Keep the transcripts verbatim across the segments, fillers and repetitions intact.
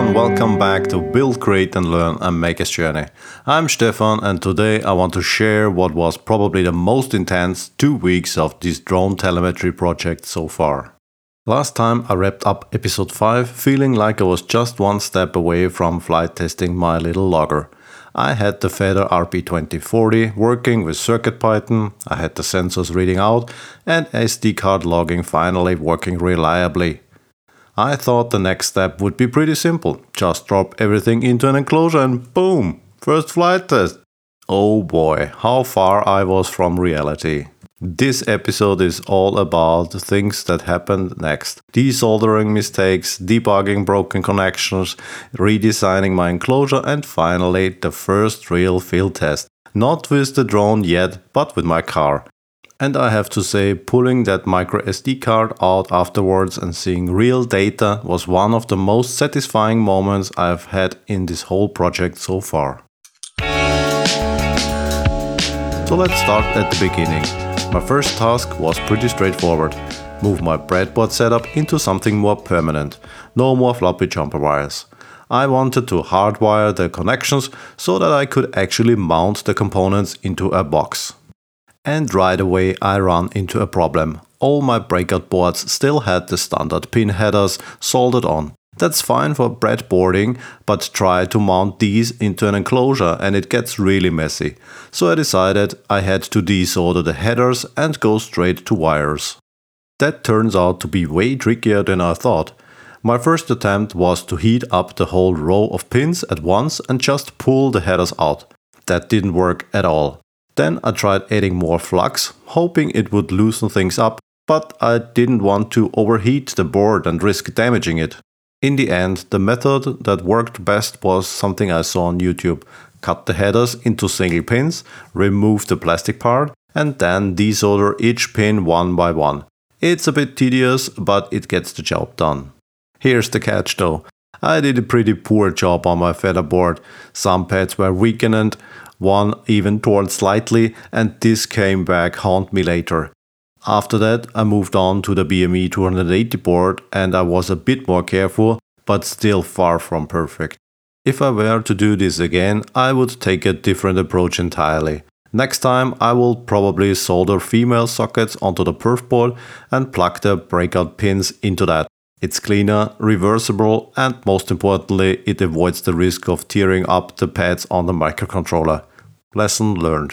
everyone, welcome back to Build, Create and Learn a Maker's Journey. I'm Stefan and today I want to share what was probably the most intense two weeks of this drone telemetry project so far. Last time I wrapped up episode five feeling like I was just one step away from flight testing my little logger. I had the Feather R P twenty forty working with CircuitPython, I had the sensors reading out and S D card logging finally working reliably. I thought the next step would be pretty simple. Just drop everything into an enclosure and boom! First flight test! Oh boy, how far I was from reality. This episode is all about the things that happened next. Desoldering mistakes, debugging broken connections, redesigning my enclosure and finally the first real field test. Not with the drone yet, but with my car. And I have to say, pulling that micro S D card out afterwards and seeing real data was one of the most satisfying moments I've had in this whole project so far. So let's start at the beginning. My first task was pretty straightforward. Move my breadboard setup into something more permanent. No more floppy jumper wires. I wanted to hardwire the connections so that I could actually mount the components into a box. And right away I ran into a problem. All my breakout boards still had the standard pin headers soldered on. That's fine for breadboarding, but try to mount these into an enclosure and it gets really messy. So I decided I had to desolder the headers and go straight to wires. That turns out to be way trickier than I thought. My first attempt was to heat up the whole row of pins at once and just pull the headers out. That didn't work at all. Then I tried adding more flux, hoping it would loosen things up, but I didn't want to overheat the board and risk damaging it. In the end, the method that worked best was something I saw on YouTube. Cut the headers into single pins, remove the plastic part, and then desolder each pin one by one. It's a bit tedious, but it gets the job done. Here's the catch though. I did a pretty poor job on my Feather board. Some pads were weakened, one even torn slightly, and this came back haunt me later. After that I moved on to the B M E two eighty board and I was a bit more careful, but still far from perfect. If I were to do this again, I would take a different approach entirely. Next time I will probably solder female sockets onto the perf board and plug the breakout pins into that. It's cleaner, reversible and most importantly it avoids the risk of tearing up the pads on the microcontroller. Lesson learned.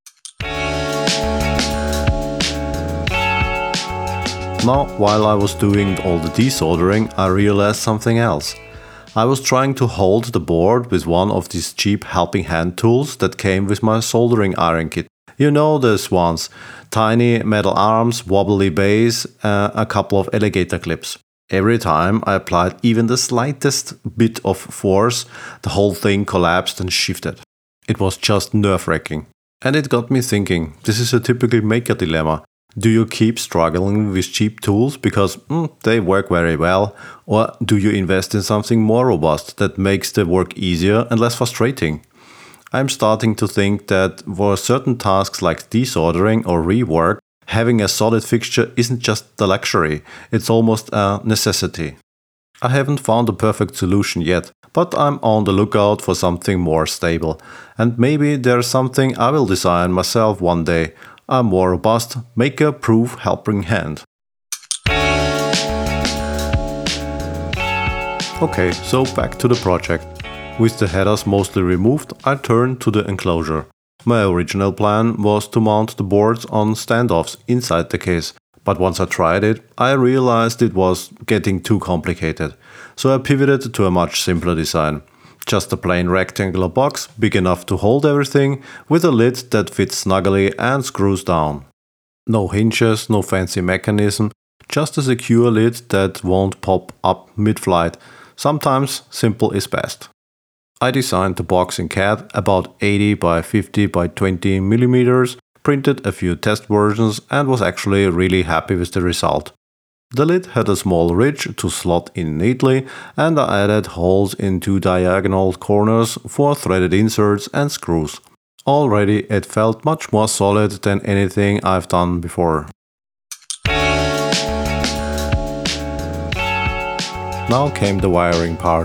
Now, while I was doing all the desoldering, I realized something else. I was trying to hold the board with one of these cheap helping hand tools that came with my soldering iron kit. You know those ones. Tiny metal arms, wobbly base, uh, a couple of alligator clips. Every time I applied even the slightest bit of force, the whole thing collapsed and shifted. It was just nerve-wracking. And it got me thinking, this is a typical maker dilemma. Do you keep struggling with cheap tools because mm, they work very well? Or do you invest in something more robust that makes the work easier and less frustrating? I'm starting to think that for certain tasks like desoldering or rework, having a solid fixture isn't just a luxury, it's almost a necessity. I haven't found a perfect solution yet, but I'm on the lookout for something more stable. And maybe there's something I will design myself one day, a more robust, maker-proof helping hand. Okay, so back to the project. With the headers mostly removed, I turned to the enclosure. My original plan was to mount the boards on standoffs inside the case, but once I tried it, I realized it was getting too complicated. So I pivoted to a much simpler design. Just a plain rectangular box, big enough to hold everything, with a lid that fits snugly and screws down. No hinges, no fancy mechanism, just a secure lid that won't pop up mid-flight. Sometimes simple is best. I designed the box in C A D about eighty by fifty by twenty millimeters, printed a few test versions and was actually really happy with the result. The lid had a small ridge to slot in neatly and I added holes in two diagonal corners for threaded inserts and screws. Already it felt much more solid than anything I've done before. Now came the wiring part.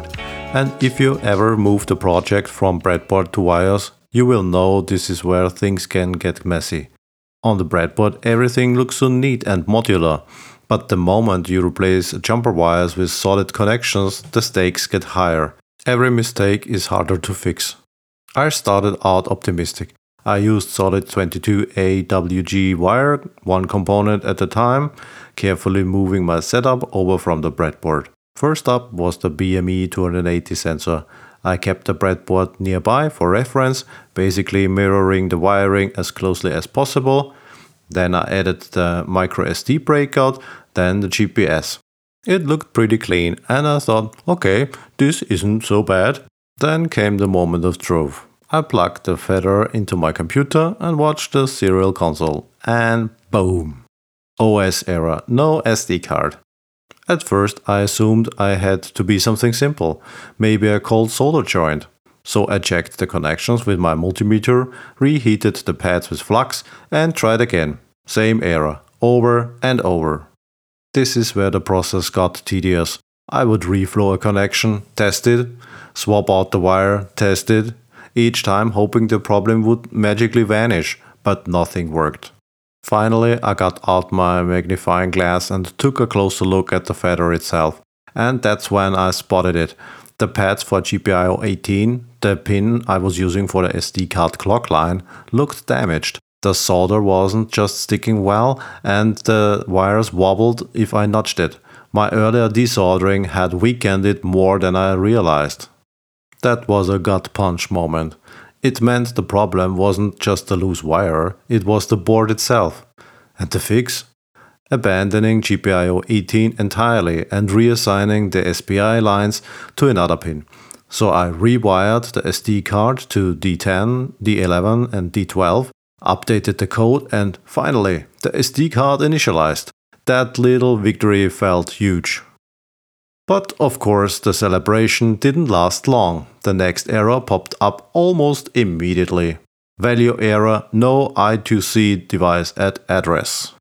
And if you ever move the project from breadboard to wires, you will know this is where things can get messy. On the breadboard, everything looks so neat and modular, but the moment you replace jumper wires with solid connections, the stakes get higher. Every mistake is harder to fix. I started out optimistic. I used solid twenty-two A W G wire, one component at a time, carefully moving my setup over from the breadboard. First up was the B M E two eighty sensor. I kept the breadboard nearby for reference, basically mirroring the wiring as closely as possible. Then I added the micro S D breakout, then the G P S. It looked pretty clean and I thought, okay, this isn't so bad. Then came the moment of truth. I plugged the feather into my computer and watched the serial console. And boom! O S error, no S D card. At first I assumed I had to be something simple, maybe a cold solder joint. So I checked the connections with my multimeter, reheated the pads with flux and tried again. Same error, over and over. This is where the process got tedious. I would reflow a connection, test it, swap out the wire, test it, each time hoping the problem would magically vanish, but nothing worked. Finally, I got out my magnifying glass and took a closer look at the feather itself. And that's when I spotted it. The pads for G P I O eighteen, the pin I was using for the S D card clock line, looked damaged. The solder wasn't just sticking well and the wires wobbled if I nudged it. My earlier desoldering had weakened it more than I realized. That was a gut punch moment. It meant the problem wasn't just the loose wire, it was the board itself. And the fix? Abandoning G P I O eighteen entirely and reassigning the S P I lines to another pin. So I rewired the S D card to D ten, D eleven and D twelve, updated the code and finally the S D card initialized. That little victory felt huge. But of course the celebration didn't last long. The next error popped up almost immediately. Value error, no I two C device at address.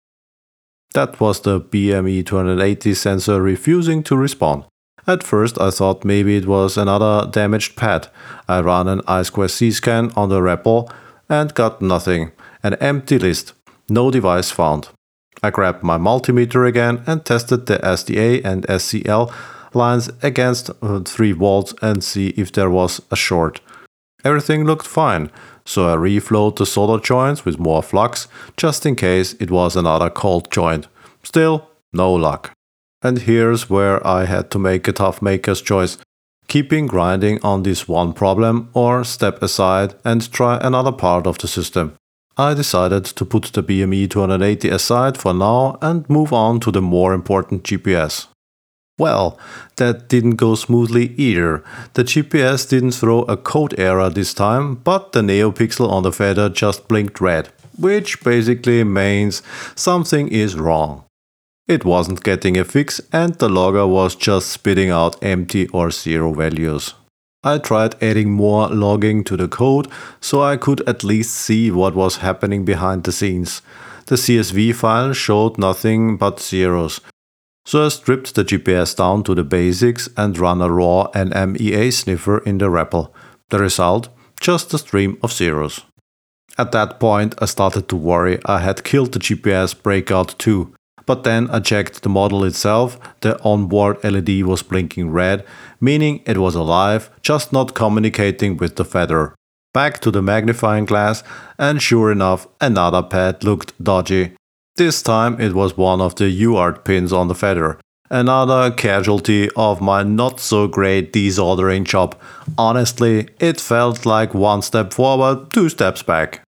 That was the B M E two eighty sensor refusing to respond. At first I thought maybe it was another damaged pad. I ran an I two C scan on the R E P L and got nothing. An empty list. No device found. I grabbed my multimeter again and tested the S D A and S C L lines against three volts and see if there was a short. Everything looked fine, so I reflowed the solder joints with more flux just in case it was another cold joint. Still, no luck. And here's where I had to make a tough maker's choice. Keeping grinding on this one problem or step aside and try another part of the system. I decided to put the B M E two eighty aside for now and move on to the more important G P S. Well, that didn't go smoothly either. The G P S didn't throw a code error this time, but the NeoPixel on the feather just blinked red, which basically means something is wrong. It wasn't getting a fix and the logger was just spitting out empty or zero values. I tried adding more logging to the code so I could at least see what was happening behind the scenes. The C S V file showed nothing but zeros. So I stripped the G P S down to the basics and ran a raw N M E A sniffer in the R E P L. The result? Just a stream of zeros. At that point I started to worry I had killed the G P S breakout too. But then I checked the model itself, the onboard L E D was blinking red, meaning it was alive, just not communicating with the feather. Back to the magnifying glass and sure enough another pad looked dodgy. This time it was one of the U A R T pins on the feather. Another casualty of my not so great desoldering job. Honestly, it felt like one step forward, two steps back.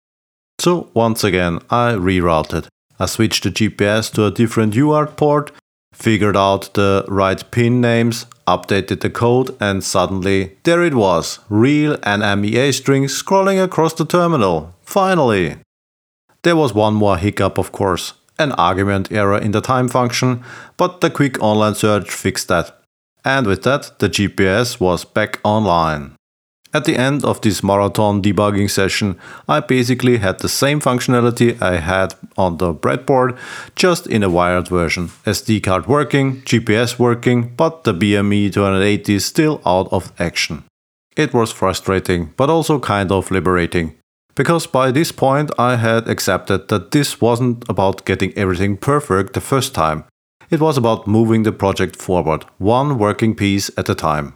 So once again I rerouted. I switched the G P S to a different U A R T port, figured out the right pin names, updated the code and suddenly there it was, real N M E A strings scrolling across the terminal. Finally! There was one more hiccup of course, an argument error in the time function, but the quick online search fixed that. And with that the G P S was back online. At the end of this marathon debugging session, I basically had the same functionality I had on the breadboard, just in a wired version. S D card working, G P S working, but the B M E two eighty still out of action. It was frustrating, but also kind of liberating. Because by this point I had accepted that this wasn't about getting everything perfect the first time. It was about moving the project forward, one working piece at a time.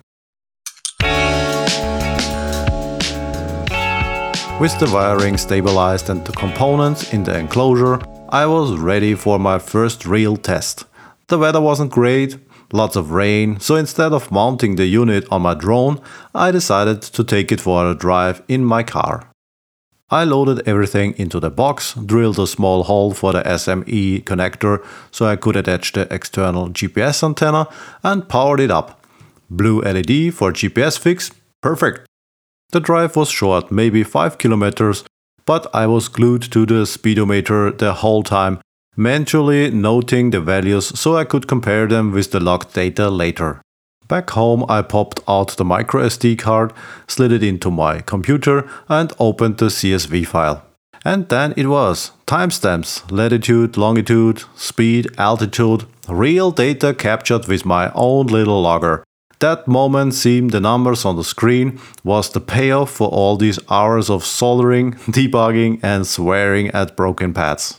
With the wiring stabilized and the components in the enclosure, I was ready for my first real test. The weather wasn't great, lots of rain, so instead of mounting the unit on my drone, I decided to take it for a drive in my car. I loaded everything into the box, drilled a small hole for the S M E connector so I could attach the external G P S antenna, and powered it up. Blue L E D for G P S fix, perfect. The drive was short, maybe five kilometers, but I was glued to the speedometer the whole time, manually noting the values so I could compare them with the logged data later. Back home I popped out the micro S D card, slid it into my computer and opened the C S V file. And then it was timestamps, latitude, longitude, speed, altitude, real data captured with my own little logger. That moment, seeing the numbers on the screen, was the payoff for all these hours of soldering, debugging and swearing at broken pads.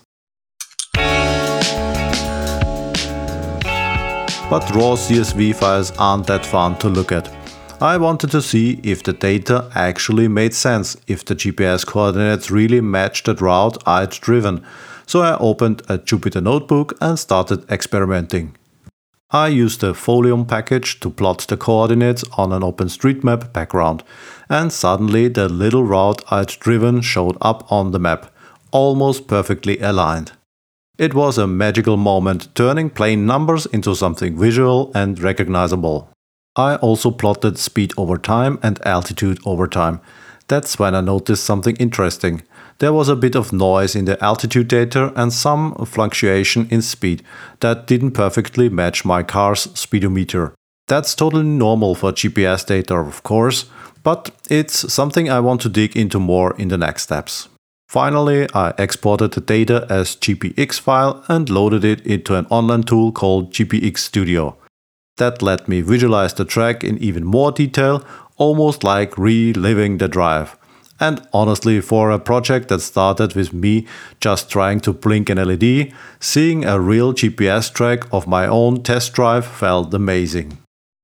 But raw C S V files aren't that fun to look at. I wanted to see if the data actually made sense, if the G P S coordinates really matched the route I'd driven. So I opened a Jupyter notebook and started experimenting. I used the Folium package to plot the coordinates on an OpenStreetMap background, and suddenly the little route I'd driven showed up on the map, almost perfectly aligned. It was a magical moment, turning plain numbers into something visual and recognizable. I also plotted speed over time and altitude over time. That's when I noticed something interesting. There was a bit of noise in the altitude data and some fluctuation in speed that didn't perfectly match my car's speedometer. That's totally normal for G P S data, of course, but it's something I want to dig into more in the next steps. Finally, I exported the data as G P X file and loaded it into an online tool called G P X Studio. That let me visualize the track in even more detail, almost like reliving the drive. And honestly, for a project that started with me just trying to blink an L E D, seeing a real G P S track of my own test drive felt amazing.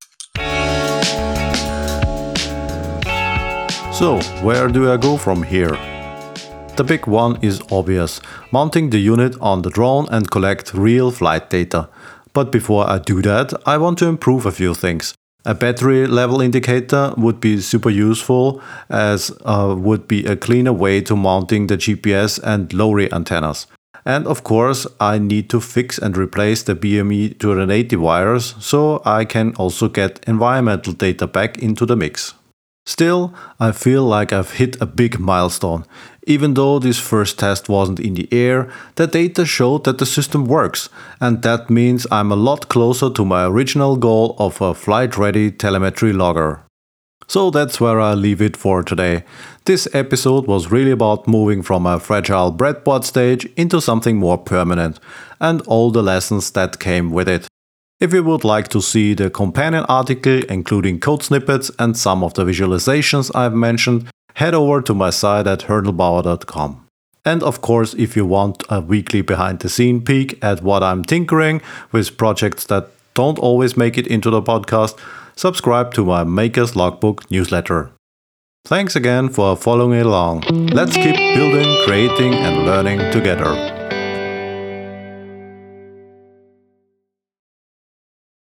So, where do I go from here? The big one is obvious, mounting the unit on the drone and collect real flight data. But before I do that, I want to improve a few things. A battery level indicator would be super useful, as uh, would be a cleaner way to mounting the G P S and LoRi antennas. And of course, I need to fix and replace the B M E two eighty wires, so I can also get environmental data back into the mix. Still, I feel like I've hit a big milestone. Even though this first test wasn't in the air, the data showed that the system works, and that means I'm a lot closer to my original goal of a flight-ready telemetry logger. So that's where I leave it for today. This episode was really about moving from a fragile breadboard stage into something more permanent, and all the lessons that came with it. If you would like to see the companion article, including code snippets and some of the visualizations I've mentioned, head over to my site at hurdlebauer dot com. And of course, if you want a weekly behind-the-scene peek at what I'm tinkering with projects that don't always make it into the podcast, subscribe to my Maker's Logbook newsletter. Thanks again for following along. Let's keep building, creating, and learning together.